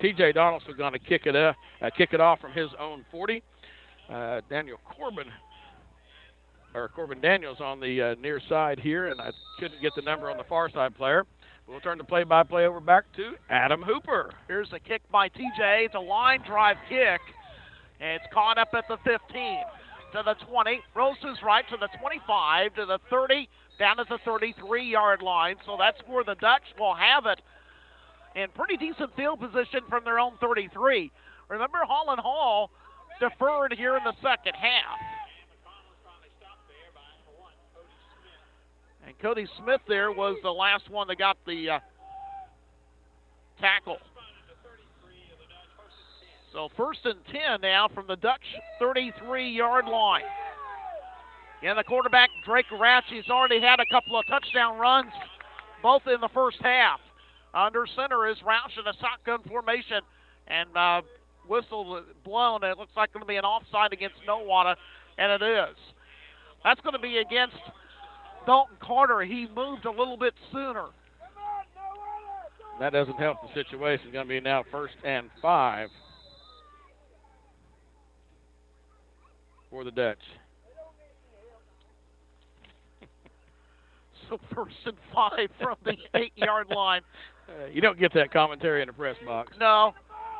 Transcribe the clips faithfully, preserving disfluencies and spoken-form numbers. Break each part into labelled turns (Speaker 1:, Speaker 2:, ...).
Speaker 1: T J Donaldson going to kick it uh, uh, kick it off from his own forty. Uh, Daniel Corbin, or Corbin Daniels on the uh, near side here, and I couldn't get the number on the far side player. We'll turn the play-by-play over back to Adam Hooper.
Speaker 2: Here's a kick by T J. It's a line drive kick, and it's caught up at the fifteen. To the twenty, rolls to his right to the twenty-five, to the thirty, down at the thirty-three-yard line. So that's where the Dutch will have it in pretty decent field position from their own thirty-three. Remember, Holland Hall deferred here in the second half. And Cody Smith there was the last one that got the uh, tackle. So first and ten now from the Dutch thirty-three-yard line. And the quarterback, Drake Roush, he's already had a couple of touchdown runs, both in the first half. Under center is Roush in a shotgun formation, and uh, whistle blown. It looks like going to be an offside against Nowata, and it is. That's going to be against Dalton Carter. He moved a little bit sooner.
Speaker 1: That doesn't help the situation. It's going to be now first and five for the Dutch.
Speaker 2: So first and five from the eight-yard line.
Speaker 1: Uh, you don't get that commentary in the press box.
Speaker 2: No.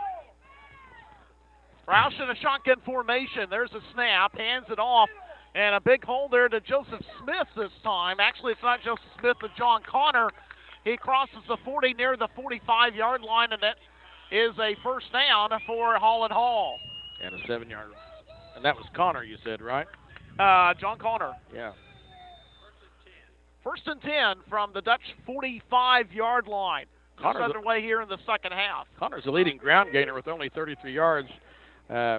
Speaker 2: Roush in a shotgun formation. There's a snap. Hands it off. And a big hole there to Joseph Smith this time. Actually, it's not Joseph Smith, but John Connor. He crosses the forty near the forty-five-yard line, and that is a first down for Holland Hall.
Speaker 1: And a seven-yard. And that was Connor, you said, right?
Speaker 2: Uh, John Connor.
Speaker 1: Yeah.
Speaker 2: First and ten from the Dutch forty-five-yard line.
Speaker 1: Connor's
Speaker 2: Connor's underway here in the second half.
Speaker 1: Connor's the leading ground gainer with only thirty-three yards. Uh,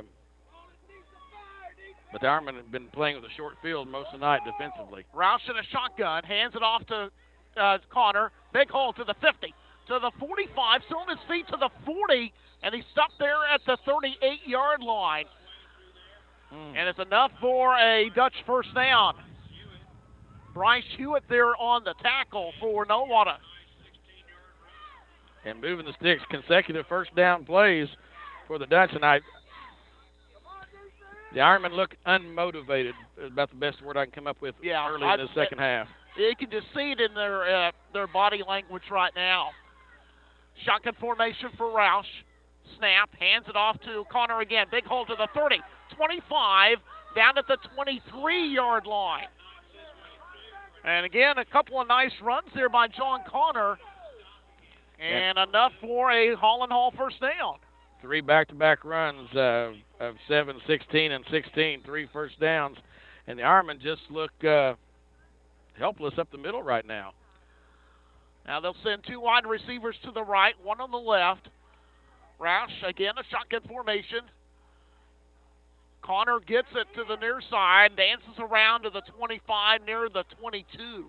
Speaker 1: but the Ironmen have been playing with a short field most of the night defensively.
Speaker 2: Roush in a shotgun, hands it off to uh, Connor. Big hole to the fifty, to the forty-five, still on his feet to the forty, and he's stopped there at the thirty-eight-yard line. Mm. And it's enough for a Dutch first down. Bryce Hewitt there on the tackle for Nowata.
Speaker 1: And moving the sticks, consecutive first down plays for the Dutch tonight. The Ironmen look unmotivated, is about the best word I can come up with
Speaker 2: yeah,
Speaker 1: early
Speaker 2: I,
Speaker 1: in the second half.
Speaker 2: You can just see it in their uh, their body language right now. Shotgun formation for Roush. Snap, hands it off to Connor again. Big hole to the thirty, twenty-five, down at the twenty-three-yard line. And again, a couple of nice runs there by John Connor. And yep. enough for a Holland Hall first down.
Speaker 1: Three back-to-back runs uh, of seven, sixteen, and sixteen. Three first downs. And the Ironmen just look uh, helpless up the middle right now.
Speaker 2: Now they'll send two wide receivers to the right, one on the left. Roush, again, a shotgun formation. Connor gets it to the near side, dances around to the twenty-five, near the twenty-two.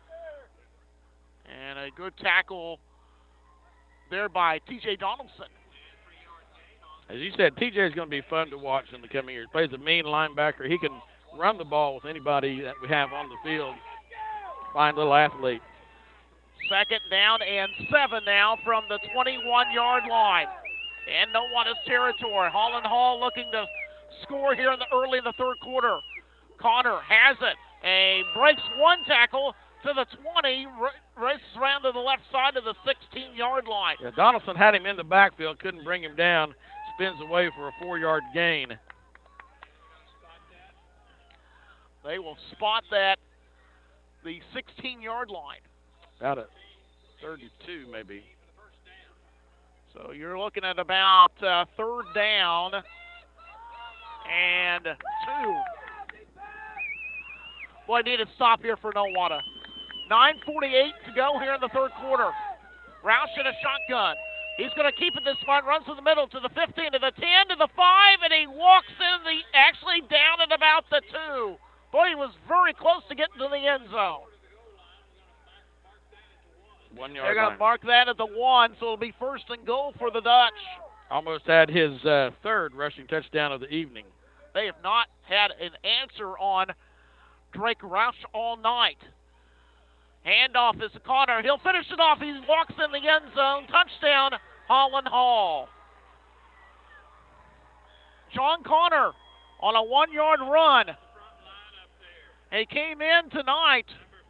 Speaker 2: And a good tackle there by T J Donaldson.
Speaker 1: As you said, T J is going to be fun to watch in the coming years. Plays a mean linebacker. He can run the ball with anybody that we have on the field. Fine little athlete.
Speaker 2: Second down and seven now from the twenty-one-yard line. And Nowata's territory. Holland Hall looking to score here in the early in the third quarter. Connor has it. A breaks one tackle to the twenty, races around to the left side of the sixteen-yard line.
Speaker 1: Yeah, Donaldson had him in the backfield, couldn't bring him down. Spins away for a four-yard gain.
Speaker 2: They will spot that, the sixteen-yard line.
Speaker 1: About a third and two, maybe.
Speaker 2: So you're looking at about uh, third down and two. Boy, I need a stop here for Nowata. nine forty-eight to go here in the third quarter. Roush in a shotgun. He's going to keep it this one, runs to the middle, to the fifteen, to the ten, to the five, and he walks in the, actually down at about the two. Boy, he was very close to getting to the end zone.
Speaker 1: One yard
Speaker 2: They're going
Speaker 1: line.
Speaker 2: to mark that at the one, so it'll be first and goal for the Dutch.
Speaker 1: Almost had his uh, third rushing touchdown of the evening.
Speaker 2: They have not had an answer on Drake Roush all night. Handoff is to Connor. He'll finish it off. He walks in the end zone. Touchdown, Holland Hall. John Connor on a one-yard run. He came in tonight.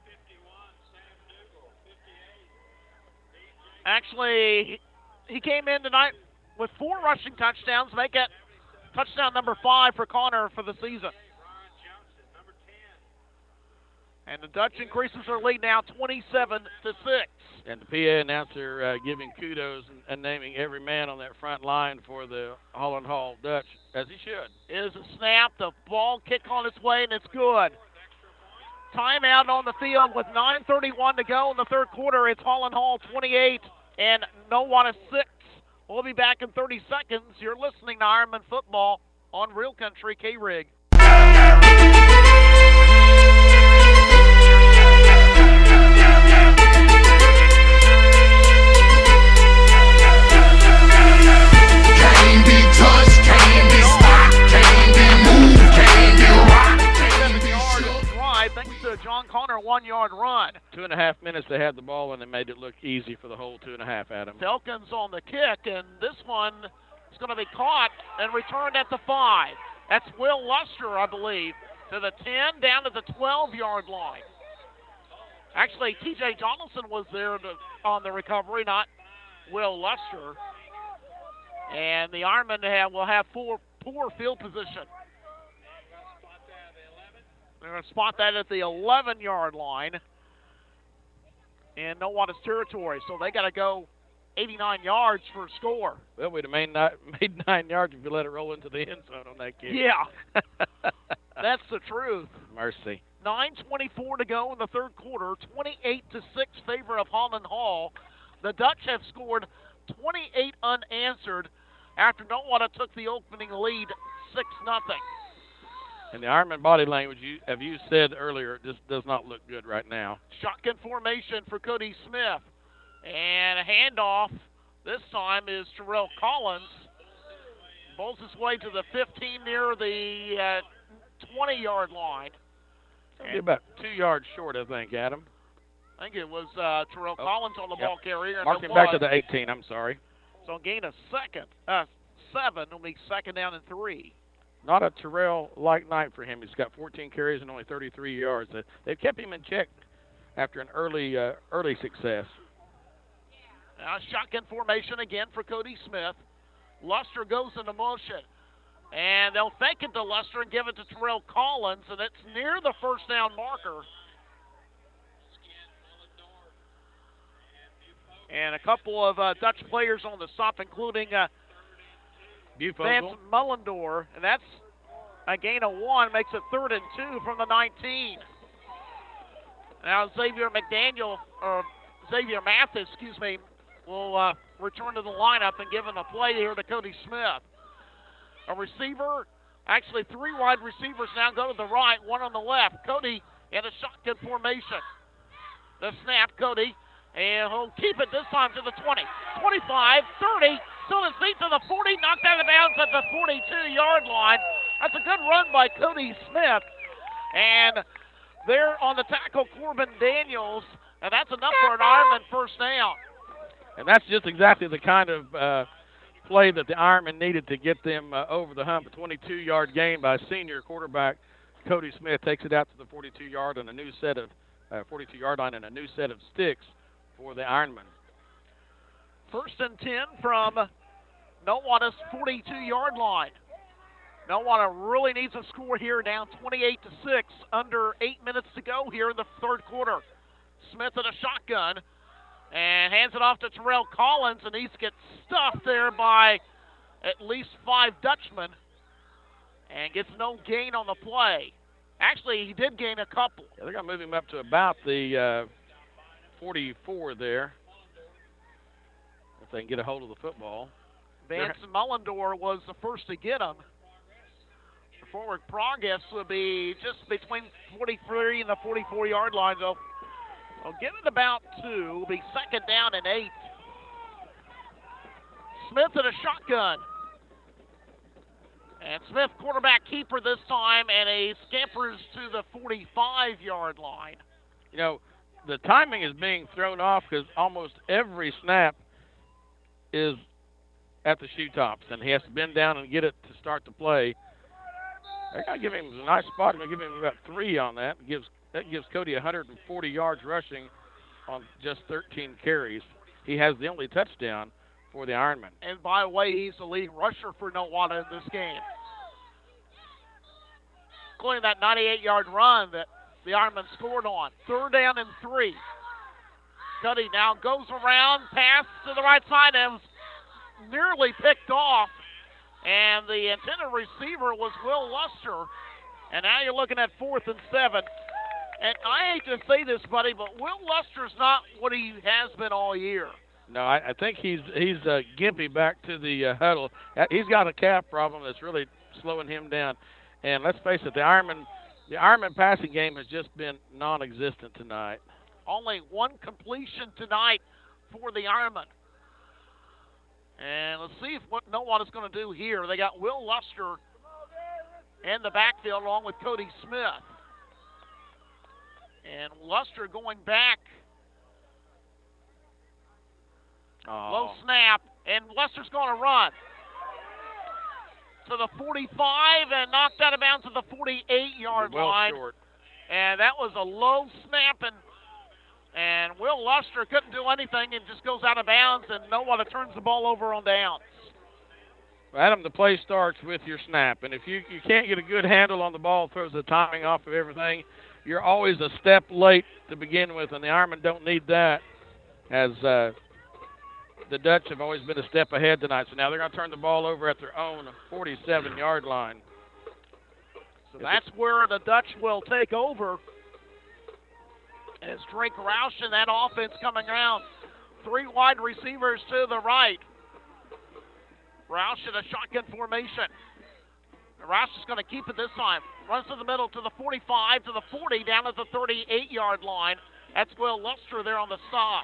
Speaker 2: Actually, he came in tonight with four rushing touchdowns, make it touchdown number five for Connor for the season. And the Dutch increases their lead now twenty-seven to six.
Speaker 1: And the P A announcer uh, giving kudos and, and naming every man on that front line for the Holland Hall Dutch, as he should.
Speaker 2: It is a snap. The ball kick on its way, and it's good. Timeout on the field with nine thirty-one to go in the third quarter. It's Holland Hall twenty-eight and Nowata six. We'll be back in thirty seconds. You're listening to Ironman Football on Real Country K-Rig.
Speaker 3: Can't be touched, can't be stopped, can't be moved, can't be rocked, can't be shook.
Speaker 2: Drive thanks to John Connor, one-yard run.
Speaker 1: Two and a half minutes they had the ball, and they made it look easy for the whole two and a half, Adam.
Speaker 2: Felkins on the kick, and this one is going to be caught and returned at the five. That's Will Luster, I believe, to the ten, down to the twelve-yard line. Actually, T J Donaldson was there to, on the recovery, not Will Luster. And the Ironmen have, will have four, poor field position. They're going to spot that at the eleven-yard line in Nowata's territory. So they got to go eighty-nine yards for a score.
Speaker 1: Well, we'd have made nine, made nine yards if you let it roll into the end zone on that kick.
Speaker 2: Yeah, that's the truth.
Speaker 1: Mercy.
Speaker 2: nine twenty-four to go in the third quarter, twenty-eight to six favor of Holland Hall. The Dutch have scored twenty-eight unanswered after Nowata took the opening lead six nothing.
Speaker 1: And the Ironman body language, you, as you said earlier, just does not look good right now.
Speaker 2: Shotgun formation for Cody Smith. And a handoff this time is Terrell Collins. Bowls his way to the fifteen near the twenty-yard uh, line.
Speaker 1: Be about two yards short, I think, Adam.
Speaker 2: I think it was uh, Terrell oh, Collins on the
Speaker 1: yep.
Speaker 2: ball carrier.
Speaker 1: Mark him back to the eighteen, I'm sorry.
Speaker 2: So gain a second. Uh, seven will be second down and three.
Speaker 1: Not a Terrell-like night for him. He's got fourteen carries and only thirty-three yards. They've kept him in check after an early uh, early success.
Speaker 2: Now shotgun formation again for Cody Smith. Luster goes into motion. And they'll fake it to Luster and give it to Terrell Collins, and it's near the first down marker. And a couple of uh, Dutch players on the stop, including uh, Vance Mullendor, and that's a gain of one, makes it third and two from the nineteen. Now Xavier McDaniel, or Xavier Mathis, excuse me, will uh, return to the lineup and give him a play here to Cody Smith. A receiver, actually three wide receivers now go to the right, one on the left. Cody in a shotgun formation. The snap, Cody, and he'll keep it this time to the twenty, twenty-five, thirty, still his feet to the forty, knocked out of bounds at the forty-two-yard line. That's a good run by Cody Smith. And there on the tackle, Corbin Daniels, and that's enough for an Ironman first down.
Speaker 1: And that's just exactly the kind of uh, play that the Ironman needed to get them uh, over the hump. A twenty-two-yard gain by senior quarterback Cody Smith takes it out to the forty-two-yard and a new set of uh, forty-two-yard line and a new set of sticks for the Ironman.
Speaker 2: First and ten from Nowata's forty-two-yard line. Nowata really needs a score here, down twenty-eight to six, under eight minutes to go here in the third quarter. Smith in a shotgun and hands it off to Terrell Collins, and he gets stuffed there by at least five Dutchmen and gets no gain on the play. Actually, he did gain a couple.
Speaker 1: Yeah, they're going to move him up to about the uh, forty-four there if they can get a hold of the football.
Speaker 2: Vance Mullendor was the first to get him. The forward progress will be just between forty-three and the forty-four-yard line, though. Well, give it about two. Will be second down and eight. Smith in a shotgun. And Smith, quarterback keeper this time, and he scampers to the forty-five-yard line.
Speaker 1: You know, the timing is being thrown off because almost every snap is at the shoe tops, and he has to bend down and get it to start the play. They're going to give him a nice spot. They're going to give him about three on that. It gives, that gives Cody one hundred forty yards rushing on just thirteen carries. He has the only touchdown for the Ironman.
Speaker 2: And by the way, he's the leading rusher for Nowata in this game, including that ninety-eight-yard run that the Ironman scored on. Third down and three. Cody now goes around, pass to the right side, and was nearly picked off. And the intended receiver was Will Luster. And now you're looking at fourth and seven. And I hate to say this, buddy, but Will Luster's not what he has been all year.
Speaker 1: No, I, I think he's he's uh, gimpy back to the uh, huddle. Uh, He's got a calf problem that's really slowing him down. And let's face it, the Ironman, the Ironman passing game has just been non-existent tonight.
Speaker 2: Only one completion tonight for the Ironman. And let's see if what Nowata's going to do here. They got Will Luster in the backfield along with Cody Smith. And Luster going back.
Speaker 1: Oh.
Speaker 2: Low snap. And Luster's going to run to the forty-five and knocked out of bounds at the forty-eight-yard
Speaker 1: well
Speaker 2: line.
Speaker 1: Short.
Speaker 2: And that was a low snap, and and Will Luster couldn't do anything and just goes out of bounds, and Nowata turns the ball over on downs.
Speaker 1: Adam, the play starts with your snap, and if you, you can't get a good handle on the ball, throws the timing off of everything, you're always a step late to begin with, and the Ironmen don't need that, as uh, the Dutch have always been a step ahead tonight. So now they're going to turn the ball over at their own forty-seven-yard line.
Speaker 2: So that's where the Dutch will take over. As Drake Roush and that offense coming around. Three wide receivers to the right. Roush in a shotgun formation. Roush is going to keep it this time. Runs to the middle to the forty-five, to the forty, down at the thirty-eight-yard line. That's Will Luster there on the stop.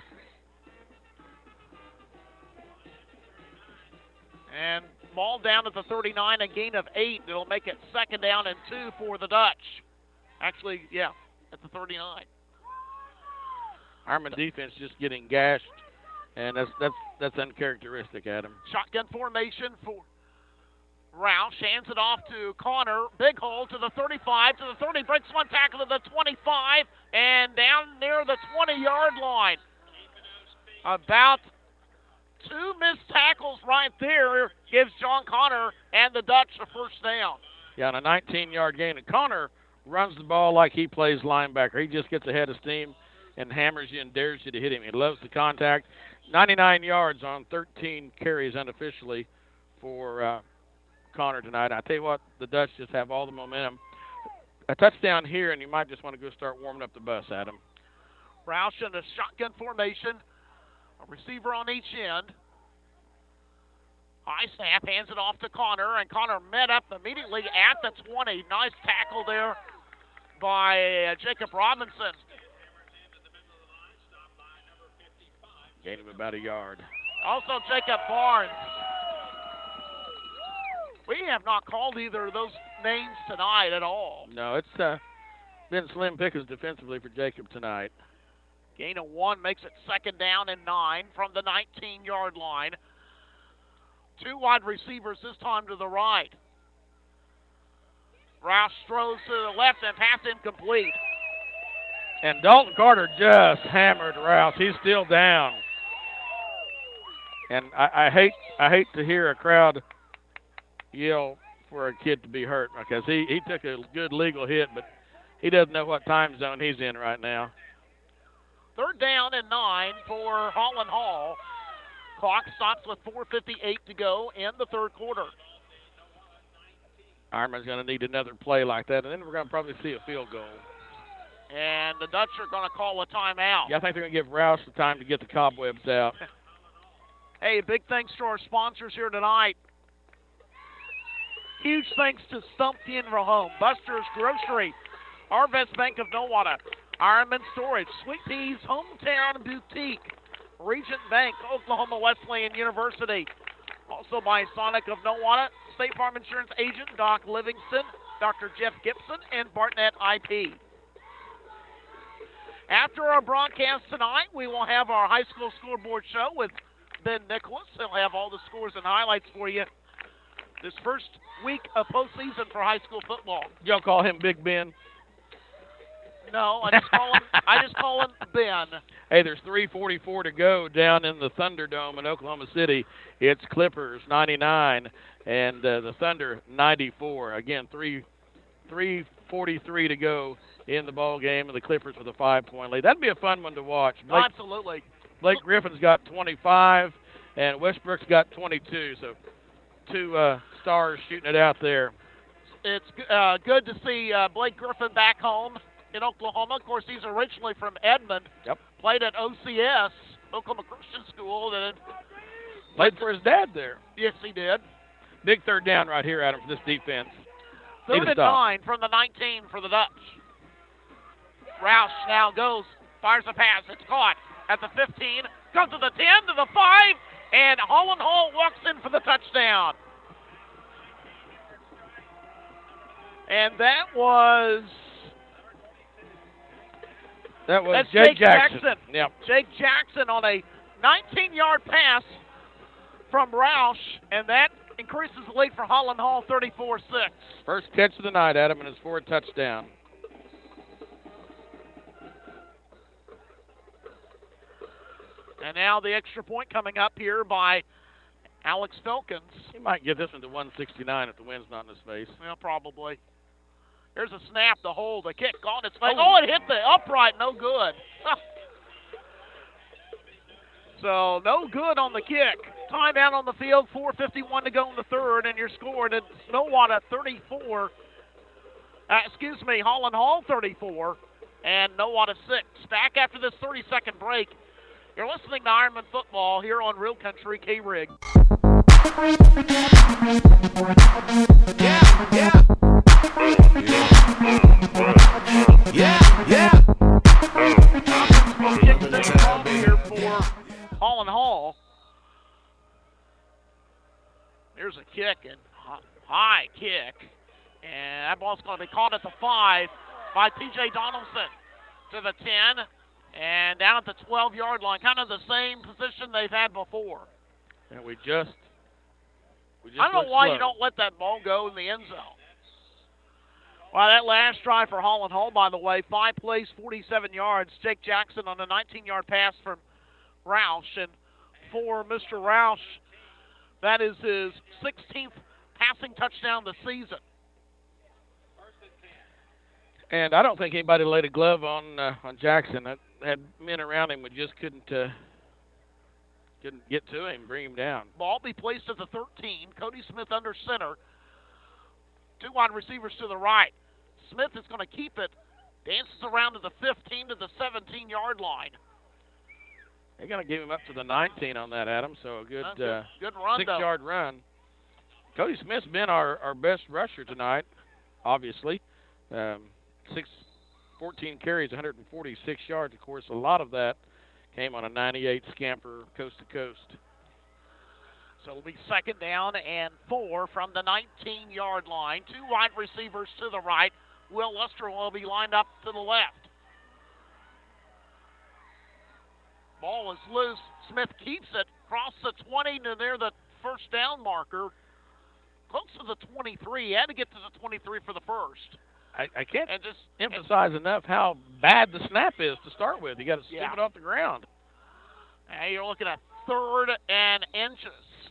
Speaker 2: And ball down at the thirty-nine, a gain of eight. It'll make it second down and two for the Dutch. Actually, yeah, at the thirty-nine.
Speaker 1: Ironman defense just getting gashed, and that's that's that's uncharacteristic, Adam.
Speaker 2: Shotgun formation for Roush. Hands it off to Connor. Big hole to the thirty-five, to the thirty. Breaks one tackle to the twenty-five, and down near the twenty-yard line. About two missed tackles right there gives John Connor and the Dutch a first down.
Speaker 1: Yeah, on a nineteen-yard gain. And Connor runs the ball like he plays linebacker. He just gets ahead of steam and hammers you and dares you to hit him. He loves the contact. ninety-nine yards on thirteen carries unofficially for uh, Connor tonight. I tell you what, the Dutch just have all the momentum. A touchdown here, and you might just want to go start warming up the bus, Adam.
Speaker 2: Roush in a shotgun formation. A receiver on each end. High snap, hands it off to Connor, and Connor met up immediately at the twenty. Nice tackle there by uh, Jacob Robinson.
Speaker 1: Gain him about a yard.
Speaker 2: Also Jacob Barnes. We have not called either of those names tonight at all.
Speaker 1: No, it's uh, been slim pickings defensively for Jacob tonight.
Speaker 2: Gain of one makes it second down and nine from the nineteen-yard line. Two wide receivers this time to the right. Roush throws to the left and pass incomplete.
Speaker 1: And Dalton Carter just hammered Rouse. He's still down. And I, I hate I hate to hear a crowd yell for a kid to be hurt because he, he took a good legal hit, but he doesn't know what time zone he's in right now.
Speaker 2: Third down and nine for Holland Hall. Clock stops with four fifty-eight to go in the third quarter.
Speaker 1: Ironman's going to need another play like that, and then we're going to probably see a field goal.
Speaker 2: And the Dutch are going to call a timeout.
Speaker 1: Yeah, I think they're going to give Rouse the time to get the cobwebs out.
Speaker 2: Hey, big thanks to our sponsors here tonight. Huge thanks to Stump Funeral Home, Buster's Grocery, Arvest Bank of Nowata, Ironman Storage, Sweet Pea's Hometown Boutique, Regent Bank, Oklahoma Wesleyan University. Also by Sonic of Nowata, State Farm Insurance Agent Doc Livingston, Doctor Jeff Gibson, and Bartnet I P. After our broadcast tonight, we will have our high school scoreboard show with Ben Nicholas. He'll have all the scores and highlights for you this first week of postseason for high school football.
Speaker 1: Y'all call him Big Ben?
Speaker 2: No, I just call him. I just call him Ben.
Speaker 1: Hey, there's three forty-four to go down in the Thunderdome in Oklahoma City. It's Clippers ninety-nine and uh, the Thunder ninety-four. Again, three three forty-three to go in the ball game, and the Clippers with a five-point lead. That'd be a fun one to watch. Blake,
Speaker 2: Absolutely.
Speaker 1: Blake Griffin's got twenty-five, and Westbrook's got twenty-two. So two uh, stars shooting it out there.
Speaker 2: It's uh, good to see uh, Blake Griffin back home in Oklahoma. Of course, he's originally from Edmond.
Speaker 1: Yep.
Speaker 2: Played at O C S, Oklahoma Christian School. And
Speaker 1: Played for his dad there.
Speaker 2: yes, he did.
Speaker 1: Big third down right here, Adam, for this defense. Need
Speaker 2: Third
Speaker 1: to
Speaker 2: and
Speaker 1: stop.
Speaker 2: nine from the nineteen for the Dutch. Roush now goes, fires a pass. It's caught at the fifteen. Comes to the ten, to the five, and Holland Hall walks in for the touchdown. And that was
Speaker 1: That was
Speaker 2: That's
Speaker 1: Jake,
Speaker 2: Jake Jackson.
Speaker 1: Jackson. Yep.
Speaker 2: Jake Jackson on a nineteen-yard pass from Roush, and that increases the lead for Holland Hall thirty-four six.
Speaker 1: First catch of the night, Adam, and his fourth touchdown.
Speaker 2: And now the extra point coming up here by Alex Filkins.
Speaker 1: He might get this one to one sixty-nine if the wind's not in his face.
Speaker 2: Well, probably. There's a snap, the hold, the kick on its face.
Speaker 1: Oh.
Speaker 2: Oh, it hit the upright, no good. So, no good on the kick. Timeout on the field, four fifty-one to go in the third, and you're scored at Snowwater thirty-four. Uh, excuse me, Holland Hall thirty-four, and Nowata six. Back after this thirty-second break. You're listening to Ironman Football here on Real Country K-Rig.
Speaker 3: Yeah, yeah. Yeah, yeah.
Speaker 2: Kick things off here for Holland Hall. There's a kick, and high kick. And that ball's going to be caught at the five by T J Donaldson to the ten. And down at the twelve-yard line, kind of the same position they've had before.
Speaker 1: And we just, we just
Speaker 2: I don't know
Speaker 1: went
Speaker 2: why
Speaker 1: slow.
Speaker 2: you don't let that ball go in the end zone. Well, that last drive for Holland Hall, by the way, five plays, forty-seven yards. Jake Jackson on a nineteen-yard pass from Roush. And for Mister Roush, that is his sixteenth passing touchdown this season.
Speaker 1: And I don't think anybody laid a glove on uh, on Jackson. That had men around him, but just couldn't uh, couldn't get to him, bring him down.
Speaker 2: Ball be placed at the thirteen. Cody Smith under center. Two wide receivers to the right. Smith is going to keep it. Dances around to the fifteen to the seventeen-yard line.
Speaker 1: They're going to give him up to the nineteen on that, Adam. So a good,
Speaker 2: That's a
Speaker 1: uh,
Speaker 2: good run, though.
Speaker 1: six-yard run. Cody Smith's been our, our best rusher tonight, obviously. Um, six, fourteen carries, one hundred forty-six yards. Of course, a lot of that came on a ninety-eight scamper coast to coast.
Speaker 2: So it'll be second down and four from the nineteen-yard line. Two wide receivers to the right. Will Luster will be lined up to the left. Ball is loose. Smith keeps it. Cross the twenty to near the first down marker. Close to the twenty-three. He had to get to the twenty-three for the first.
Speaker 1: I, I can't
Speaker 2: And just
Speaker 1: emphasize enough how bad the snap is to start with. You got to scoop
Speaker 2: Yeah.
Speaker 1: it off the ground.
Speaker 2: Now you're looking at third and inches.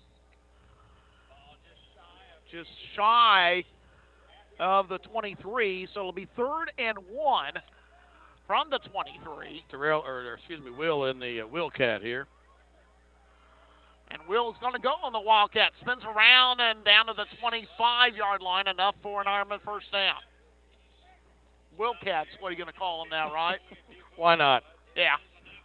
Speaker 2: Just shy of the twenty-three, so it'll be third and one from the twenty-three.
Speaker 1: Terrell, or, or excuse me, Will in the uh, Willcat here.
Speaker 2: And Will's going to go on the Wildcat. Spins around and down to the twenty-five-yard line, enough for an Ironman first down. Willcats, what are you going to call them now, right?
Speaker 1: Why not?
Speaker 2: Yeah.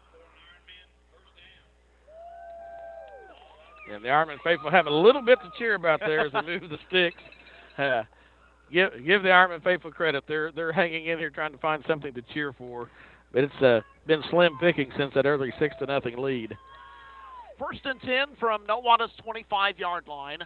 Speaker 1: And the Ironman faithful have a little bit to cheer about there as they move the sticks. Uh, give give the Ironman faithful credit. They're they're hanging in here trying to find something to cheer for. But it's uh, been slim picking since that early six to nothing lead.
Speaker 2: First and ten from Nowata's twenty-five-yard line.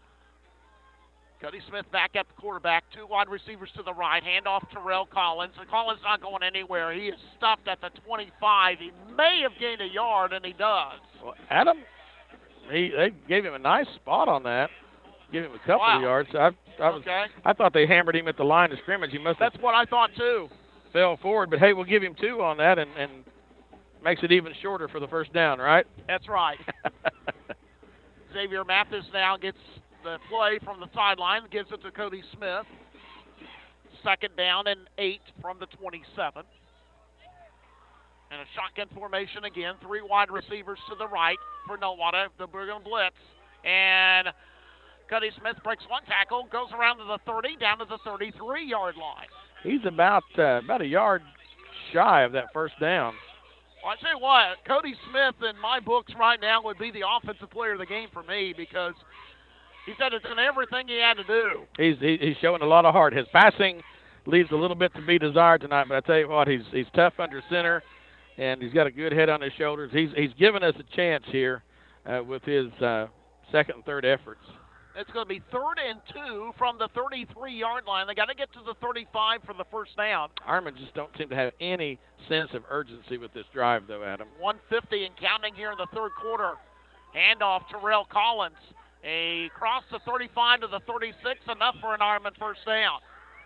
Speaker 2: Cody Smith back at the quarterback. Two wide receivers to the right. Hand off to Terrell Collins. And Collins not going anywhere. He is stuffed at the twenty-five. He may have gained a yard, and he does.
Speaker 1: Well, Adam, he they gave him a nice spot on that. Give him a couple
Speaker 2: Wow.
Speaker 1: of yards. I, I was,
Speaker 2: Okay.
Speaker 1: I thought they hammered him at the line of scrimmage. He must have
Speaker 2: That's what I thought, too.
Speaker 1: fell forward. But, hey, we'll give him two on that and, and makes it even shorter for the first down, right?
Speaker 2: That's right. Xavier Mathis now gets the play from the sideline, gives it to Cody Smith. Second down and eight from the twenty-seven. And a shotgun formation again. Three wide receivers to the right for Nowata. The Brigham blitz. And Cody Smith breaks one tackle, goes around to the thirty, down to the thirty-three-yard line.
Speaker 1: He's about uh, about a yard shy of that first down.
Speaker 2: Well, I tell you what, Cody Smith in my books right now would be the offensive player of the game for me because he said it's in everything he had to do.
Speaker 1: He's he, he's showing a lot of heart. His passing leaves a little bit to be desired tonight, but I tell you what, he's he's tough under center, and he's got a good head on his shoulders. He's he's given us a chance here uh, with his uh, second and third efforts.
Speaker 2: It's going to be third and two from the thirty-three-yard line. They got to get to the thirty-five for the first down.
Speaker 1: Ironman just don't seem to have any sense of urgency with this drive, though, Adam.
Speaker 2: one fifty and counting here in the third quarter. Handoff to Terrell Collins. A cross the thirty-five to the thirty-six, enough for an Ironman first down.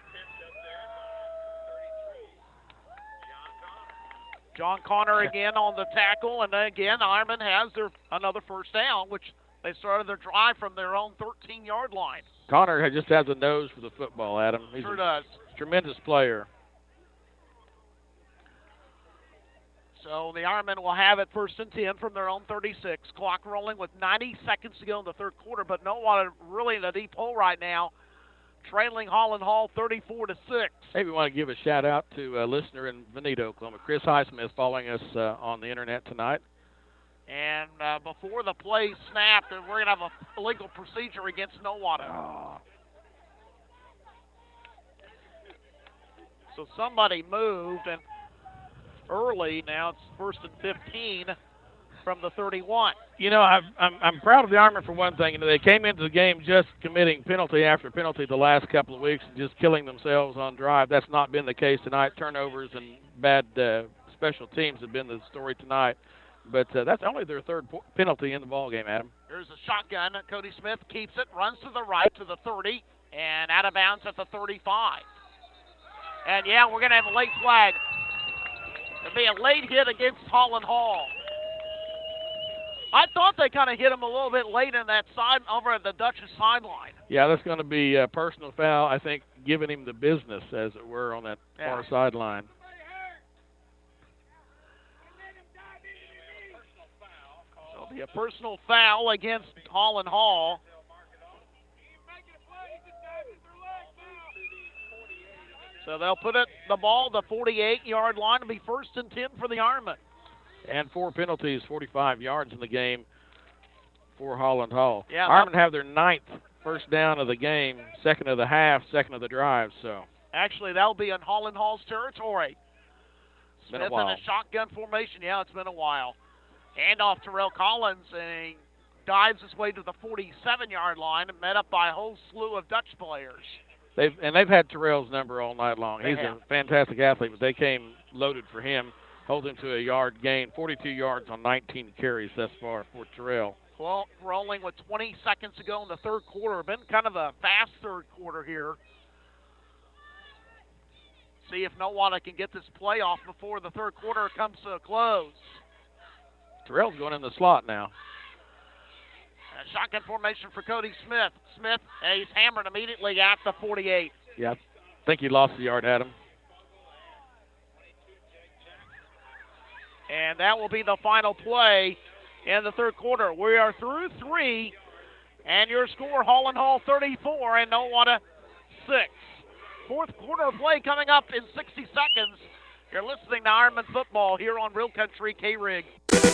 Speaker 2: John Connor again on the tackle, and again, Ironman has their another first down, which they started their drive from their own thirteen-yard line.
Speaker 1: Connor just has a nose for the football, Adam. He's
Speaker 2: Sure
Speaker 1: a
Speaker 2: does.
Speaker 1: tremendous player.
Speaker 2: So the Ironmen will have it first and ten from their own thirty-six. Clock rolling with ninety seconds to go in the third quarter, but Nowata really in a deep hole right now, trailing Holland Hall thirty-four to six.
Speaker 1: Maybe we want to give a shout out to a listener in Veneta, Oklahoma, Chris Highsmith, following us uh, on the internet tonight.
Speaker 2: And uh, before the play snapped, we're going to have a legal procedure against Nowata.
Speaker 1: Oh.
Speaker 2: So somebody moved, and early now it's first and fifteen from the thirty-one.
Speaker 1: You know, I'm, I'm I'm proud of the Ironmen for one thing. You know, they came into the game just committing penalty after penalty the last couple of weeks and just killing themselves on drive. That's not been the case tonight. Turnovers and bad uh, special teams have been the story tonight. But uh, that's only their third po- penalty in the ball game, Adam.
Speaker 2: Here's a shotgun. Cody Smith keeps it, runs to the right to the thirty, and out of bounds at the thirty-five. And, yeah, we're going to have a late flag. It'll be a late hit against Holland Hall. I thought they kind of hit him a little bit late in that side over at the Dutchess sideline.
Speaker 1: Yeah, that's going to be a personal foul, I think, giving him the business, as it were, on that
Speaker 2: Yeah.
Speaker 1: far sideline.
Speaker 2: So it'll be a personal foul against Holland Hall. So they'll put it the ball the forty-eight-yard line to be first and ten for the Ironmen.
Speaker 1: And four penalties, forty-five yards in the game for Holland Hall.
Speaker 2: Yeah,
Speaker 1: Ironmen have their ninth first down of the game, second of the half, second of the drive. So
Speaker 2: Actually, that'll be in Holland Hall's territory.
Speaker 1: It's been
Speaker 2: Smith
Speaker 1: a while.
Speaker 2: in a shotgun formation. Yeah, it's been a while. Handoff to Terrell Collins, and he dives his way to the forty-seven-yard line and met up by a whole slew of Dutch players.
Speaker 1: They've and they've had Terrell's number all night long.
Speaker 2: They
Speaker 1: He's
Speaker 2: have.
Speaker 1: a fantastic athlete, but they came loaded for him, hold him to a yard gain, forty-two yards on nineteen carries thus far for Terrell.
Speaker 2: Well, rolling with twenty seconds to go in the third quarter. Been kind of a fast third quarter here. See if Nowata can get this play off before the third quarter comes to a close.
Speaker 1: Terrell's going in the slot now.
Speaker 2: A shotgun formation for Cody Smith. Smith, uh, he's hammered immediately at the forty-eight.
Speaker 1: Yeah, I think he lost the yard, Adam.
Speaker 2: And that will be the final play in the third quarter. We are through three, and your score, Holland Hall thirty-four and Nowata six. Fourth quarter play coming up in sixty seconds. You're listening to Ironman Football here on Real Country K-Rig.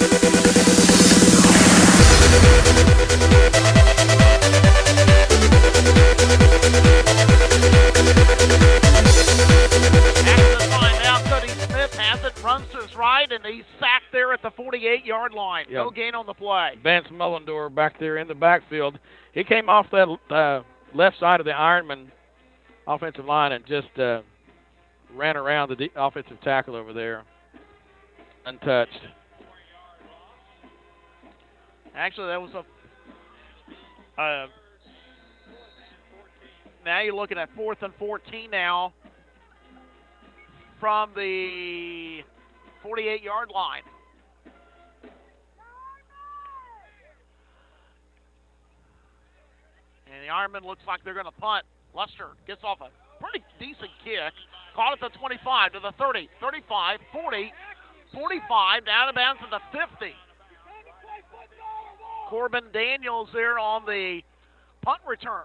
Speaker 2: After the timeout, Cody Smith has it, runs to his right, and he's sacked there at the forty-eight-yard line.
Speaker 1: Yep.
Speaker 2: No gain on the play.
Speaker 1: Vance Mullendor back there in the backfield. He came off that uh, left side of the Ironman offensive line and just uh, ran around the de- offensive tackle over there, untouched.
Speaker 2: Actually, that was a Uh, now you're looking at fourth and fourteen now from the forty-eight-yard line. And the Ironman looks like they're going to punt. Luster gets off a pretty decent kick. Caught at the twenty-five, to the thirty, thirty-five, forty, forty-five, down and bounds to the fifty. Corbin Daniels there on the punt return.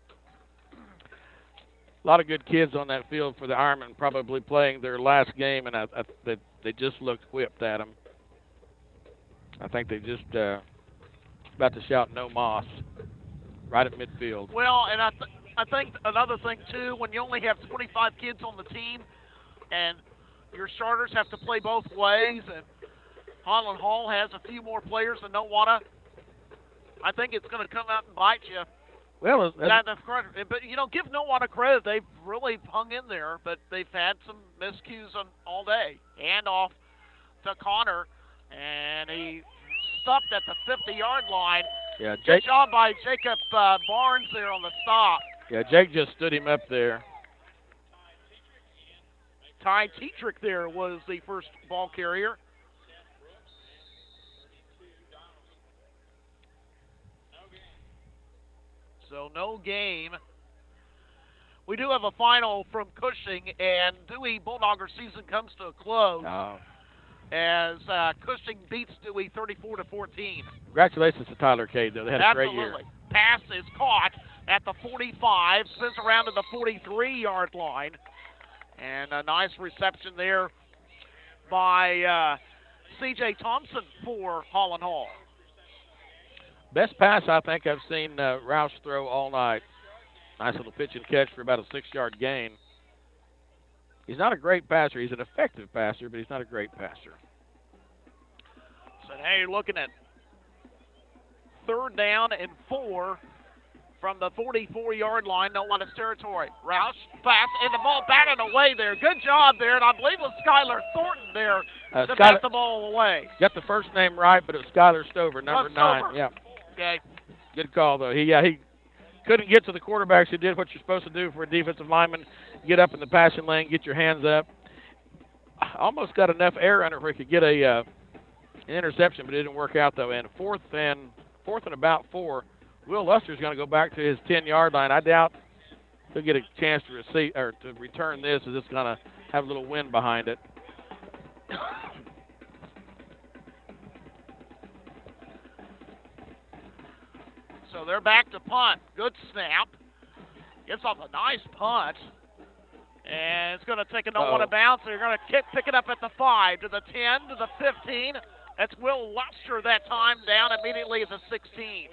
Speaker 1: A lot of good kids on that field for the Ironman, probably playing their last game, and I, I, they, they just looked whipped at them. I think they just uh, about to shout no moss right at midfield.
Speaker 2: Well, and I, th- I think another thing, too, when you only have twenty-five kids on the team and your starters have to play both ways, and Holland Hall has a few more players than Nowata, I think it's going to come out and bite you.
Speaker 1: Well,
Speaker 2: that, that's correct. But, you know, give Nowata credit. They've really hung in there, but they've had some miscues on all day. Hand off to Connor, and he stopped at the fifty-yard line.
Speaker 1: Yeah,
Speaker 2: Good
Speaker 1: Jake,
Speaker 2: job by Jacob uh, Barnes there on the stop.
Speaker 1: yeah, Jake just stood him up there.
Speaker 2: Ty Tetrick there was the first ball carrier. So no game. We do have a final from Cushing, and Dewey Bulldogger season comes to a close
Speaker 1: Oh.
Speaker 2: as uh, Cushing beats Dewey thirty-four to fourteen.
Speaker 1: Congratulations to Tyler Cade, though. They had a
Speaker 2: Absolutely.
Speaker 1: great year.
Speaker 2: Pass is caught at the forty-five, spins around to the forty-three-yard line. And a nice reception there by uh, C J Thompson for Holland Hall.
Speaker 1: Best pass I think I've seen uh, Roush throw all night. Nice little pitch and catch for about a six-yard gain. He's not a great passer. He's an effective passer, but he's not a great passer.
Speaker 2: So now you're looking at third down and four from the forty-four-yard line. No one is territory. Roush pass, and the ball batted away there. Good job there, and I believe it was Skylar Thornton there
Speaker 1: Uh,
Speaker 2: to
Speaker 1: Skylar,
Speaker 2: bat the ball away.
Speaker 1: got the first name right, but it was Skylar Stover, number
Speaker 2: Oh,
Speaker 1: nine.
Speaker 2: Stover.
Speaker 1: Yeah,
Speaker 2: Okay.
Speaker 1: good call though. He yeah he couldn't get to the quarterbacks. He did what you're supposed to do for a defensive lineman: get up in the passing lane, get your hands up. Almost got enough air under where he could get a uh, an interception, but it didn't work out though. And fourth and fourth and about four. Will Luster's going to go back to his ten-yard line. I doubt he'll get a chance to receive or to return this, as it's going to have a little wind behind it.
Speaker 2: So they're back to punt. Good snap. Gets off a nice punt. And it's going to take a no one to bounce. They're going to kick, pick it up at the five, to the ten, to the fifteen. That's Will Luster that time, down immediately at the sixteen.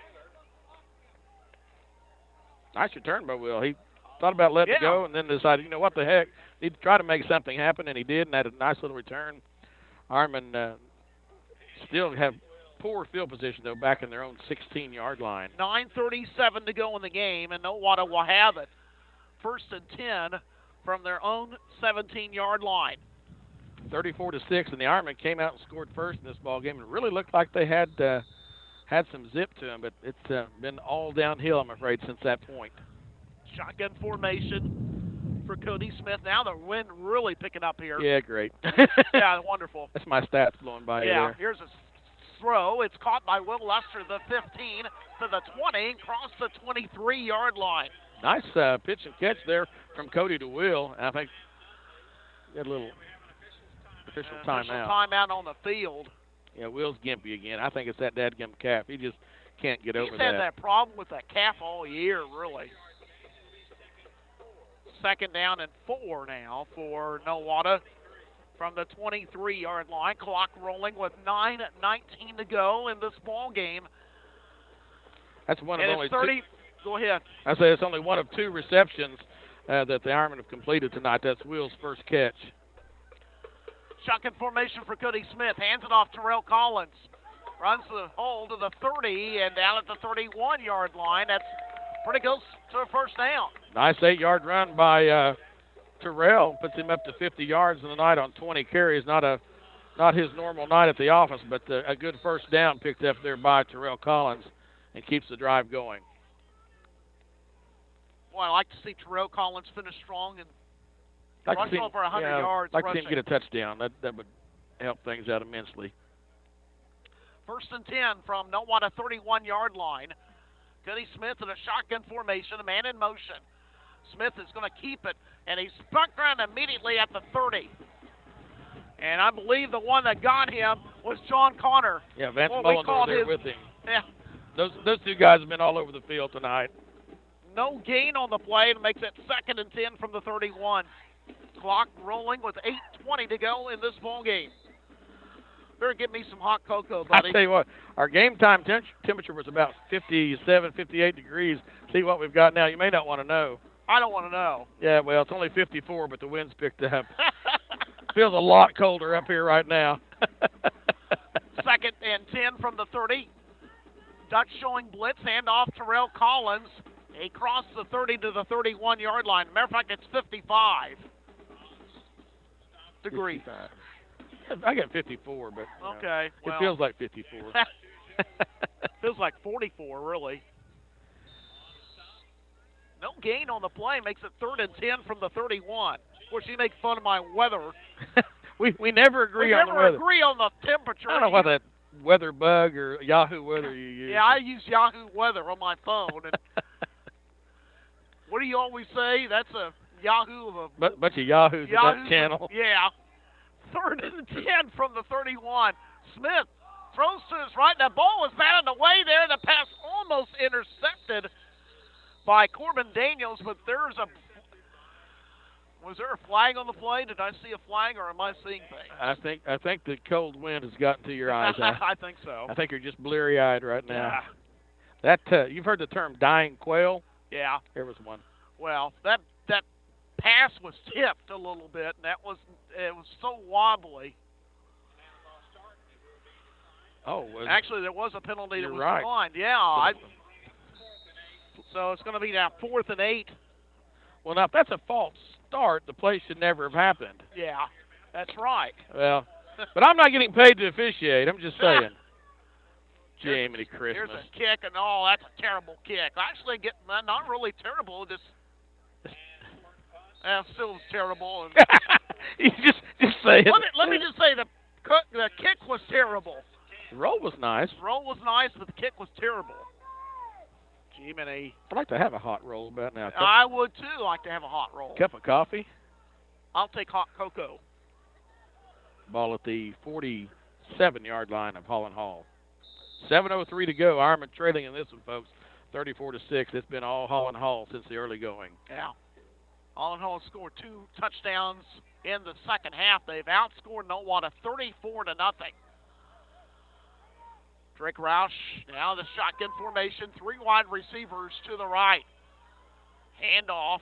Speaker 1: Nice return by Will. He thought about letting it
Speaker 2: Yeah.
Speaker 1: go and then decided, you know what the heck, need to try to make something happen, and he did, and had a nice little return. Ironman uh, still have poor field position, though, back in their own sixteen-yard line.
Speaker 2: nine thirty-seven to go in the game, and Nowata will have it. First and ten from their own seventeen-yard line.
Speaker 1: thirty-four to six, and the Ironman came out and scored first in this ball game. It really looked like they had uh, had some zip to them, but it's uh, been all downhill, I'm afraid, since that point.
Speaker 2: Shotgun formation for Cody Smith. Now the wind really picking up here.
Speaker 1: Yeah, great.
Speaker 2: Yeah, wonderful.
Speaker 1: That's my stats blowing by you
Speaker 2: Yeah,
Speaker 1: there.
Speaker 2: here's a throw. It's caught by Will Luster, the fifteen, to the twenty, across the twenty-three-yard line.
Speaker 1: Nice uh, pitch and catch there from Cody to Will. I think got a little official
Speaker 2: Uh,
Speaker 1: timeout.
Speaker 2: official timeout on the field.
Speaker 1: Yeah, Will's gimpy again. I think it's that dadgum calf. He just can't get
Speaker 2: He's
Speaker 1: over
Speaker 2: had
Speaker 1: that.
Speaker 2: that problem with that calf all year, really. Second down and four now for Nowata from the twenty-three-yard line. Clock rolling with nine nineteen to go in this ball game.
Speaker 1: That's one of
Speaker 2: And
Speaker 1: only
Speaker 2: it's thirty.
Speaker 1: two.
Speaker 2: Go ahead.
Speaker 1: I say it's only one of two receptions uh, that the Ironmen have completed tonight. That's Will's first catch.
Speaker 2: Shotgun formation for Cody Smith. Hands it off to Terrell Collins. Runs the hole to the thirty and down at the thirty-one-yard line. That's pretty close to a first down.
Speaker 1: Nice eight-yard run by uh, Terrell. Puts him up to fifty yards in the night on twenty carries. Not a, not his normal night at the office, but uh, a good first down picked up there by Terrell Collins. and keeps the drive going.
Speaker 2: Well, I like to see Terrell Collins finish strong and
Speaker 1: Like to
Speaker 2: rush
Speaker 1: see,
Speaker 2: over one hundred
Speaker 1: yeah,
Speaker 2: yards
Speaker 1: like to see
Speaker 2: rushing.
Speaker 1: him get a touchdown. That that would help things out immensely.
Speaker 2: First and ten from Nowata thirty-one-yard line. Cody Smith in a shotgun formation, a man in motion. Smith is going to keep it, and he's stuck around immediately at the thirty. And I believe the one that got him was John Connor.
Speaker 1: Yeah, Vance
Speaker 2: Well, we
Speaker 1: Mullins
Speaker 2: called
Speaker 1: over there
Speaker 2: his-
Speaker 1: with him.
Speaker 2: Yeah,
Speaker 1: Those those two guys have been all over the field tonight.
Speaker 2: no gain on the play. It makes it second and ten from the thirty-one. Clock rolling with eight twenty to go in this ball game. Better get me some hot cocoa, buddy.
Speaker 1: I tell you what, our game time temp- temperature was about fifty-seven, fifty-eight degrees. See what we've got now. You may not want to know.
Speaker 2: I don't want to know.
Speaker 1: Yeah, well, it's only fifty-four, but the wind's picked up. Feels a lot colder up here right now.
Speaker 2: Second and ten from the thirty. Dutch showing blitz, handoff Terrell Collins. He crossed the thirty to the thirty-one-yard line. Matter of fact, it's fifty-five degrees.
Speaker 1: fifty-five. I got fifty-four, but you know,
Speaker 2: Okay,
Speaker 1: it
Speaker 2: well,
Speaker 1: feels like fifty-four.
Speaker 2: feels like forty-four, really. No gain on the play makes it third and ten from the thirty-one. Of course, you make fun of my weather.
Speaker 1: we we never agree
Speaker 2: we
Speaker 1: on
Speaker 2: never
Speaker 1: the weather.
Speaker 2: agree on the temperature.
Speaker 1: I don't know what that weather bug or Yahoo weather you use.
Speaker 2: Yeah, I use Yahoo Weather on my phone. And what do you always say? That's a Yahoo of a
Speaker 1: But bunch of Yahoos at
Speaker 2: Yahoo
Speaker 1: that channel.
Speaker 2: Yeah. Third and ten from the thirty-one. Smith throws to his right. That ball was batted away there. The pass almost intercepted by Corbin Daniels, but there's a. Was there a flag on the play? Did I see a flag, or am I seeing things?
Speaker 1: I think I think the cold wind has gotten to your eyes. I,
Speaker 2: I think so.
Speaker 1: I think you're just bleary-eyed right now.
Speaker 2: Yeah.
Speaker 1: That uh, you've heard the term dying quail.
Speaker 2: Yeah.
Speaker 1: There was one.
Speaker 2: Well, that that pass was tipped a little bit, and that was it was so wobbly.
Speaker 1: Oh, was
Speaker 2: Actually, there was a penalty
Speaker 1: You're
Speaker 2: that was
Speaker 1: right.
Speaker 2: declined. Yeah. I, so it's going to be now fourth and eight.
Speaker 1: well, now if that's a false start, the play should never have happened.
Speaker 2: Yeah, that's right.
Speaker 1: Well, but I'm not getting paid to officiate. I'm just saying. Jiminy
Speaker 2: Here's
Speaker 1: Christmas.
Speaker 2: a kick, and oh, that's a terrible kick. Actually, get not really terrible. Just uh, still terrible. And
Speaker 1: you just just say it.
Speaker 2: let me let me just say the co- the kick was terrible.
Speaker 1: The roll was nice.
Speaker 2: Roll was nice, but the kick was terrible. Jiminy.
Speaker 1: I'd like to have a hot roll about now. Cup,
Speaker 2: I would too like to have a hot roll.
Speaker 1: cup of coffee.
Speaker 2: I'll take hot cocoa.
Speaker 1: Ball at the forty-seven-yard line of Holland Hall. seven oh three to go. Ironman trailing in this one, folks. thirty-four to six. It's been all Holland Hall since the early going.
Speaker 2: Yeah. All in all, scored two touchdowns in the second half. They've outscored Nowata thirty-four to nothing. Drake Roush now the shotgun formation. Three wide receivers to the right. Handoff.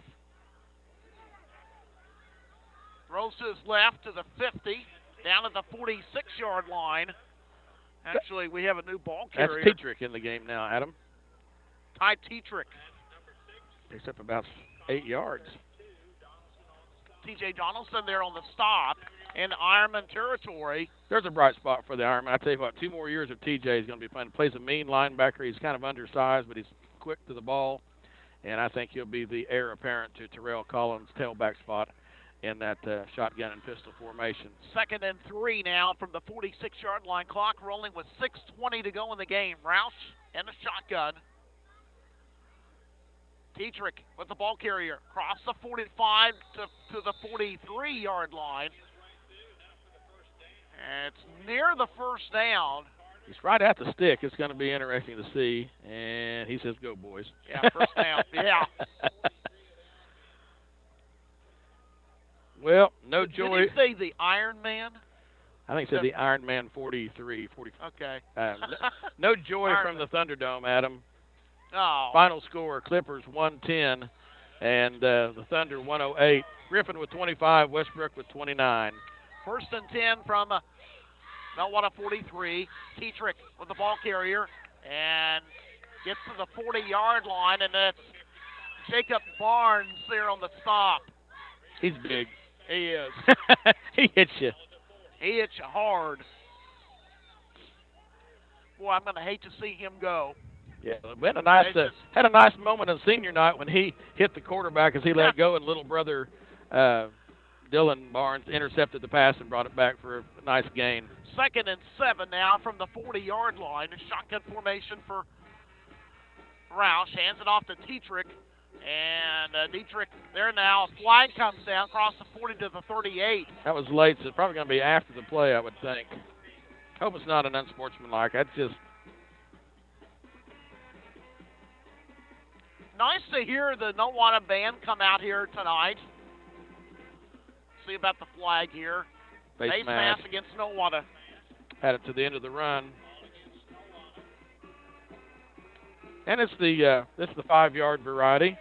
Speaker 2: Throws to his left to the fifty. Down at the forty-six-yard line. Actually, we have a new ball
Speaker 1: That's
Speaker 2: carrier.
Speaker 1: Tetrick in the game now, Adam.
Speaker 2: Ty Tetrick.
Speaker 1: Picks up about eight yards.
Speaker 2: T J Donaldson there on the stop in Ironman territory.
Speaker 1: There's a bright spot for the Ironman. I tell you what, two more years of T J is going to be fun. He plays a mean linebacker. He's kind of undersized, but he's quick to the ball. And I think he'll be the heir apparent to Terrell Collins' tailback spot in that uh, shotgun and pistol formation.
Speaker 2: Second and three now from the forty-six-yard line. Clock rolling with six twenty to go in the game. Roush and a shotgun. Tetrick with the ball carrier. Cross the forty-five to, to the forty-three-yard line. And it's near the first down.
Speaker 1: He's right at the stick. It's going to be interesting to see. And he says, go, boys.
Speaker 2: Yeah, first down. Yeah.
Speaker 1: Well, no
Speaker 2: Did
Speaker 1: joy.
Speaker 2: he say the Iron Man?
Speaker 1: I think it said the Iron Man forty-three. forty,
Speaker 2: Okay.
Speaker 1: uh, no joy
Speaker 2: Iron
Speaker 1: from
Speaker 2: Man.
Speaker 1: the Thunderdome, Adam.
Speaker 2: Oh.
Speaker 1: Final score, Clippers one ten and uh, the Thunder one oh eight. Griffin with twenty-five, Westbrook with twenty-nine.
Speaker 2: First and ten from uh, Nowata forty-three. Tetrick with the ball carrier and gets to the forty-yard line, and it's Jacob Barnes there on the stop.
Speaker 1: He's big.
Speaker 2: He is.
Speaker 1: He hits you.
Speaker 2: He hits you hard. Boy, I'm going to hate to see him go.
Speaker 1: Yeah, we had a nice
Speaker 2: They
Speaker 1: uh,
Speaker 2: just-
Speaker 1: had a nice moment on senior night when he hit the quarterback as he let go, and little brother uh, Dylan Barnes intercepted the pass and brought it back for a nice gain.
Speaker 2: Second and seven now from the forty-yard line. A shotgun formation for Roush. Hands it off to Dietrich. And uh, Dietrich there now. A flag comes down across the forty to the thirty-eight.
Speaker 1: That was late, so it's probably going to be after the play, I would think. Hope it's not an unsportsmanlike. That's just
Speaker 2: Nice to hear the Nowata band come out here tonight. See about the flag here.
Speaker 1: face
Speaker 2: Face
Speaker 1: mask.
Speaker 2: mask against Nowata.
Speaker 1: Had it to the end of the run. And it's the uh, this is the five-yard variety.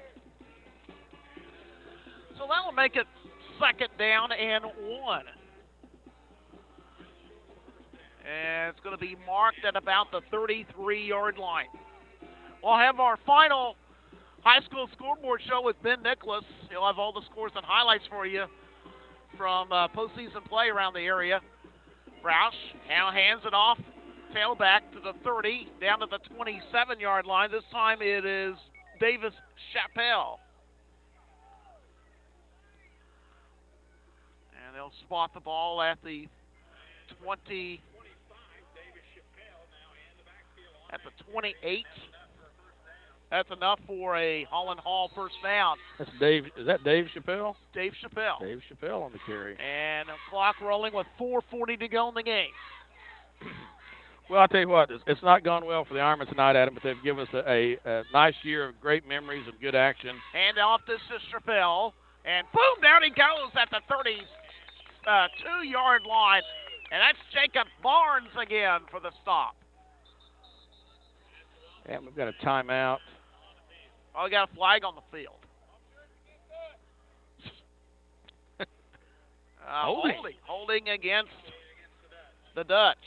Speaker 2: So that will make it second down and one. And it's going to be marked at about the thirty-three-yard line. We'll have our final high school scoreboard show with Ben Nicholas. He'll have all the scores and highlights for you from uh, postseason play around the area. Roush now hands it off, tailback to the thirty, down to the twenty-seven-yard line. This time it is Davis Chappelle. And they'll spot the ball at the twenty, at the twenty-eight. That's enough for a Holland Hall first down.
Speaker 1: That's Dave. Is that Dave Chappelle?
Speaker 2: Dave Chappelle.
Speaker 1: Dave Chappelle on the carry.
Speaker 2: And the clock rolling with four forty to go in the game.
Speaker 1: Well, I'll tell you what, it's, it's not gone well for the Ironmen tonight, Adam, but they've given us a, a, a nice year of great memories and good action.
Speaker 2: Hand off this to Chappelle. And boom, down he goes at the thirty-two-yard line. And that's Jacob Barnes again for the stop.
Speaker 1: And we've got a timeout.
Speaker 2: Oh, we got a flag on the field. uh,
Speaker 1: Holding.
Speaker 2: holding. Holding against the Dutch.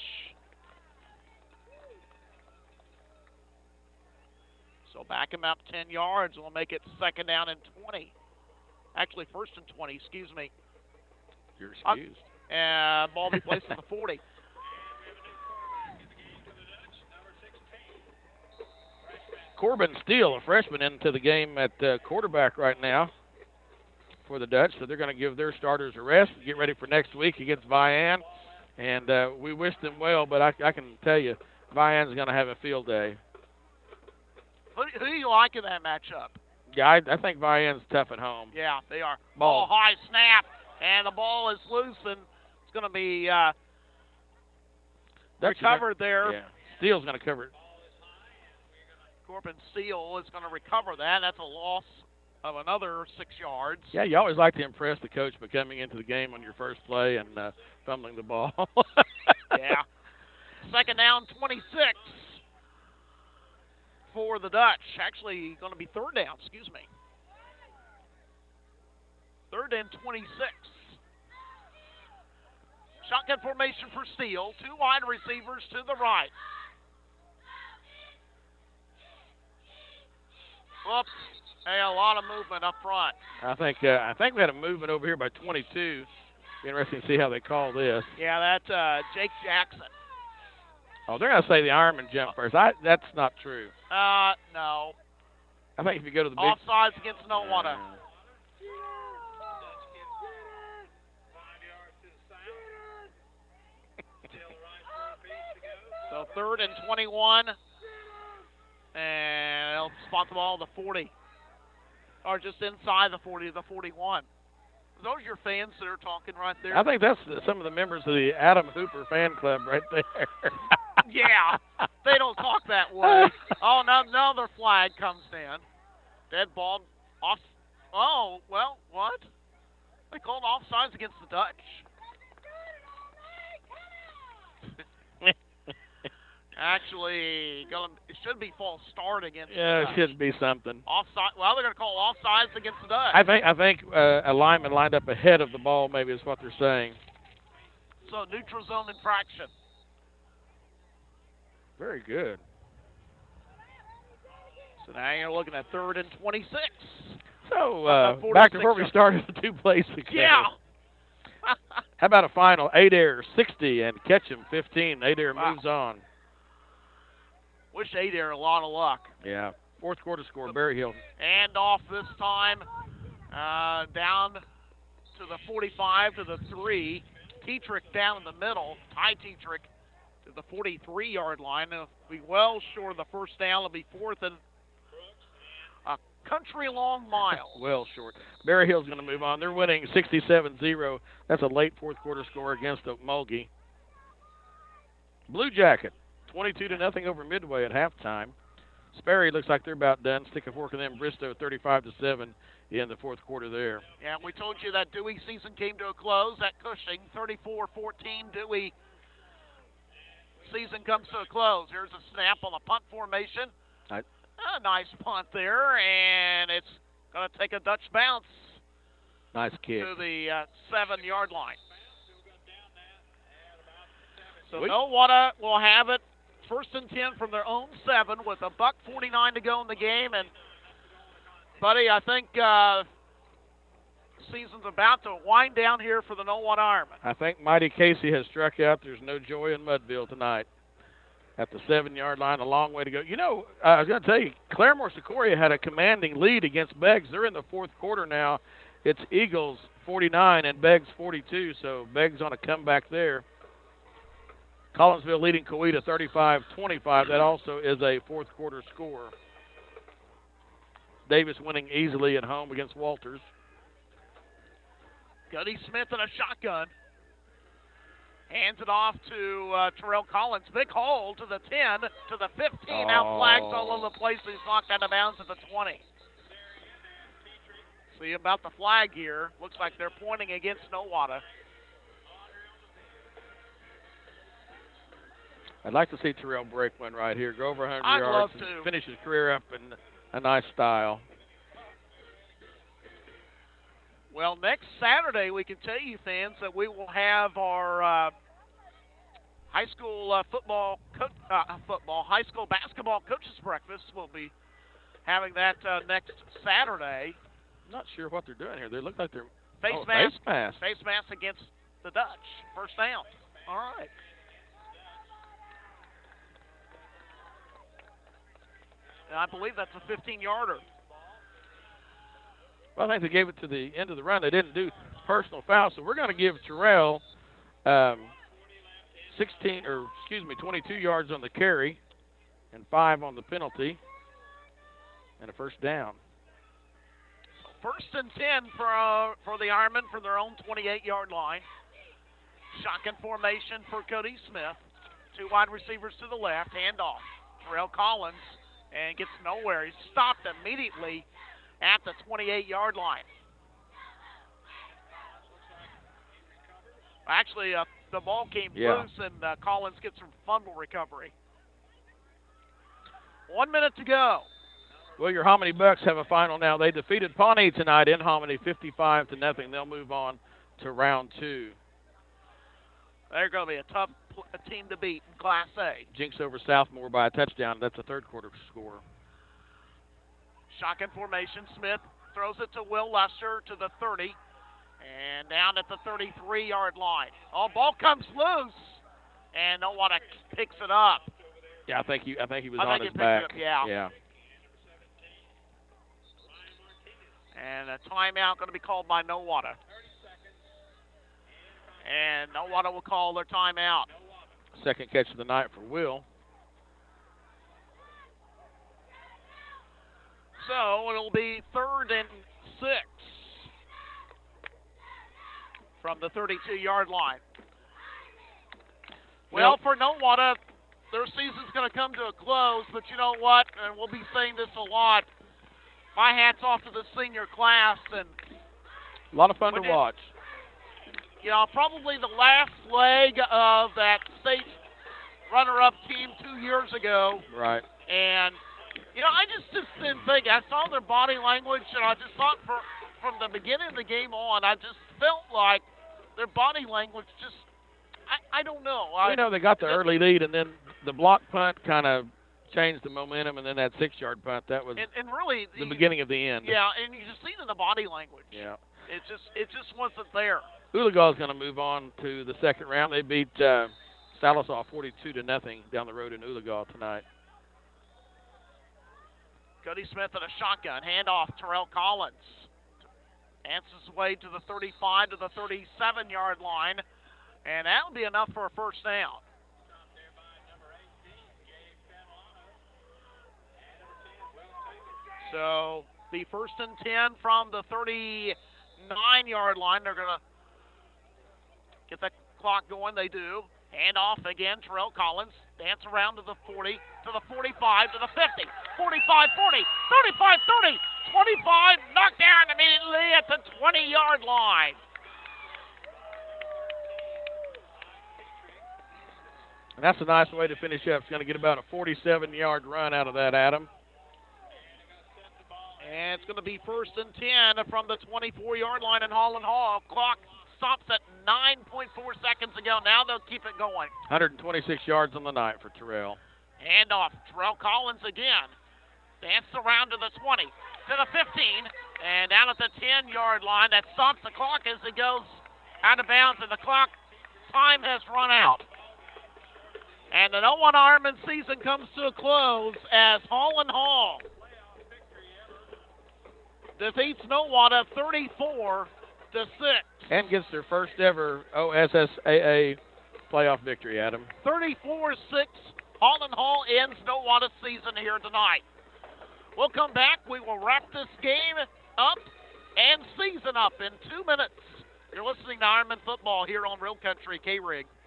Speaker 2: So back him up ten yards. We'll make it second down and twenty. Actually, first and twenty, excuse me.
Speaker 1: You're excused.
Speaker 2: Uh, ball be placed at the forty.
Speaker 1: Corbin Steele, a freshman, into the game at uh, quarterback right now for the Dutch. So they're going to give their starters a rest and get ready for next week against Vian. And uh, we wish them well, but I, I can tell you, Vian's going to have a field day.
Speaker 2: Who, who do you like in that matchup?
Speaker 1: Yeah, I, I think Vian's tough at home.
Speaker 2: Yeah, they are.
Speaker 1: Ball.
Speaker 2: Ball high snap, and the ball is loose, and it's going to be uh,
Speaker 1: Dutch is
Speaker 2: recovered there.
Speaker 1: gonna- Yeah, Steele's going to cover it.
Speaker 2: Corbin Steele is going to recover that. That's a loss of another six yards.
Speaker 1: Yeah, you always like to impress the coach by coming into the game on your first play and uh, fumbling the ball.
Speaker 2: Yeah. Second down, twenty-six for the Dutch. Actually, going to be third down, excuse me. Third and twenty-six. Shotgun formation for Steele. Two wide receivers to the right. Whoops. Hey, a lot of movement up front.
Speaker 1: I think uh, I think we had a movement over here by twenty-two. Be interesting to see how they call this.
Speaker 2: Yeah, that's uh, Jake Jackson.
Speaker 1: Oh, they're going to say the Ironman jump first. I, that's not true.
Speaker 2: Uh, no.
Speaker 1: I think if you go to the big...
Speaker 2: Offsides against Nowata. So third and twenty-one. And they'll spot the ball at the forty. Or just inside the forty to the forty-one. Those are your fans that are talking right there.
Speaker 1: I think that's the, some of the members of the Adam Hooper fan club right there.
Speaker 2: Yeah, they don't talk that way. Oh, no, another flag comes in. Dead ball off. Oh, well, what? They called offsides against the Dutch. Actually, gonna, it should be false start against
Speaker 1: Yeah,
Speaker 2: the
Speaker 1: it
Speaker 2: Dutch.
Speaker 1: should be something.
Speaker 2: Offside. Well, they're going to call offsides against the Dutch.
Speaker 1: I think I think uh, a lineman lined up ahead of the ball maybe is what they're saying.
Speaker 2: So neutral zone infraction.
Speaker 1: Very good.
Speaker 2: So now you're looking at third and twenty-six.
Speaker 1: So
Speaker 2: About
Speaker 1: uh,
Speaker 2: forty-six
Speaker 1: back to where we
Speaker 2: yards.
Speaker 1: started the two plays ago.
Speaker 2: Yeah.
Speaker 1: How about a final? Adair sixty and Ketchum fifteen. Adair
Speaker 2: Wow.
Speaker 1: moves on.
Speaker 2: Wish Adair a lot of luck.
Speaker 1: Yeah. Fourth quarter score, Berry Hill.
Speaker 2: And off this time, uh, down to the forty-five to the three. Tetrick down in the middle. Ty Tetrick to the forty-three-yard line. It'll be well short of the first down. It'll be fourth and a country-long mile.
Speaker 1: Well short. Berry Hill's going to move on. They're winning sixty-seven zero. That's a late fourth quarter score against Okmulgee. Blue Jacket, twenty-two to nothing over Midway at halftime. Sperry looks like they're about done. Stick a fork in them. Bristow thirty-five to seven in the fourth quarter there.
Speaker 2: Yeah, we told you that Dewey season came to a close at Cushing. thirty-four fourteen. Dewey season comes to a close. Here's a snap on the punt formation.
Speaker 1: I,
Speaker 2: a nice punt there, and it's going to take a Dutch bounce.
Speaker 1: Nice kick.
Speaker 2: To the uh, seven-yard line. So
Speaker 1: Sweet.
Speaker 2: Nowata will have it first and ten from their own seven with a buck forty-nine to go in the game. And, buddy, I think uh, season's about to wind down here for the Nowata Ironmen.
Speaker 1: I think Mighty Casey has struck out. There's no joy in Mudville tonight. At the seven-yard line, a long way to go. You know, I was going to tell you, Claremore Sequoia had a commanding lead against Beggs. They're in the fourth quarter now. It's Eagles forty-nine and Beggs forty-two, so Beggs on a comeback there. Collinsville leading Coweta thirty-five twenty-five. That also is a fourth quarter score. Davis winning easily at home against Walters.
Speaker 2: Gunny Smith in a shotgun. Hands it off to uh, Terrell Collins. Big hole to the ten, to the fifteen.
Speaker 1: Oh.
Speaker 2: Out flags all over the place. He's knocked out of bounds at the twenty. See about the flag here. Looks like they're pointing against Nowata.
Speaker 1: I'd like to see Terrell break one right here. Go over one hundred
Speaker 2: I'd
Speaker 1: yards
Speaker 2: love
Speaker 1: and
Speaker 2: to.
Speaker 1: finish his career up in a nice style.
Speaker 2: Well, next Saturday, we can tell you, fans, that we will have our uh, high school uh, football, co- uh, football, high school basketball coaches breakfast. We'll be having that uh, next Saturday.
Speaker 1: Not sure what they're doing here. They look like they're
Speaker 2: Face
Speaker 1: oh,
Speaker 2: mask.
Speaker 1: face mask.
Speaker 2: Face mask against the Dutch. First down. All right. And I believe that's a fifteen-yarder.
Speaker 1: Well, I think they gave it to the end of the run. They didn't do personal foul, so we're going to give Terrell um, sixteen or excuse me, twenty-two yards on the carry and five on the penalty and a first down.
Speaker 2: First and ten for uh, for the Ironmen from their own twenty-eight-yard line. Shotgun formation for Cody Smith. Two wide receivers to the left. Handoff. Terrell Collins and gets nowhere. He's stopped immediately at the twenty-eight-yard line. Actually, uh, the ball came
Speaker 1: Yeah.
Speaker 2: loose, and uh, Collins gets some fumble recovery. One minute to go.
Speaker 1: Well, your Hominy Bucks have a final now. They defeated Pawnee tonight in Hominy fifty-five to nothing. They'll move on to round two.
Speaker 2: They're going to be a tough pl- a team to beat in Class A.
Speaker 1: Jinx over Southmore by a touchdown. That's a third quarter score.
Speaker 2: Shotgun formation. Smith throws it to Will Lester to the thirty. And down at the thirty-three-yard line. Oh, ball comes loose. And Nowata picks it up.
Speaker 1: Yeah, I think he I think he was
Speaker 2: I
Speaker 1: on
Speaker 2: think
Speaker 1: his
Speaker 2: he picked
Speaker 1: back.
Speaker 2: it up, yeah.
Speaker 1: Yeah.
Speaker 2: And a timeout going to be called by Nowata. And Nowata will call their timeout.
Speaker 1: Second catch of the night for Will.
Speaker 2: So it'll be third and six from the thirty-two-yard line. Well, for Nowata, their season's going to come to a close, but you know what? And we'll be saying this a lot. My hat's off to the senior class, and
Speaker 1: A lot of fun to
Speaker 2: When it-
Speaker 1: watch.
Speaker 2: you know, probably the last leg of that state runner-up team two years ago.
Speaker 1: Right.
Speaker 2: And, you know, I just, just didn't think. I saw their body language, and I just thought for, from the beginning of the game on, I just felt like their body language just, I, I don't know. I,
Speaker 1: You know, they got the
Speaker 2: it-
Speaker 1: early lead, and then the block punt kind of changed the momentum, and then that six-yard punt, that was
Speaker 2: and, and really,
Speaker 1: the
Speaker 2: you-
Speaker 1: beginning of the end.
Speaker 2: Yeah, and you just see it in the body language.
Speaker 1: Yeah.
Speaker 2: It just, it just wasn't there.
Speaker 1: Oologah's going to move on to the second round. They beat uh, Salisaw forty-two to nothing down the road in Oologah tonight.
Speaker 2: Cody Smith in a shotgun. Handoff, Terrell Collins. Dances his way to the thirty-five to the thirty-seven-yard line. And that'll be enough for a first down. So, the first and ten from the thirty-nine-yard line. They're going to get the clock going. They do. Hand off again, Terrell Collins. Dance around to the forty, to the forty-five, to the fifty. forty-five forty, thirty-five thirty, twenty-five, knocked down immediately at the twenty-yard line.
Speaker 1: And that's a nice way to finish up. It's going to get about a forty-seven-yard run out of that, Adam.
Speaker 2: And it's going to be first and ten from the twenty-four-yard line in Holland Hall. Clock stops at nine point four seconds ago. Now they'll keep it going.
Speaker 1: one hundred twenty-six yards on the night for Terrell.
Speaker 2: Handoff, Terrell Collins again. Dances around to the twenty, to the fifteen, and down at the ten-yard line. That stops the clock as it goes out of bounds, and the clock time has run out. And the oh one Ironman season comes to a close as Holland Hall defeats Nowata thirty-four to six.
Speaker 1: And gets their first ever O S S A A playoff victory, Adam.
Speaker 2: thirty-four six. Holland Hall ends Nowata's season here tonight. We'll come back. We will wrap this game up and season up in two minutes. You're listening to Ironman Football here on Real Country K-Rig.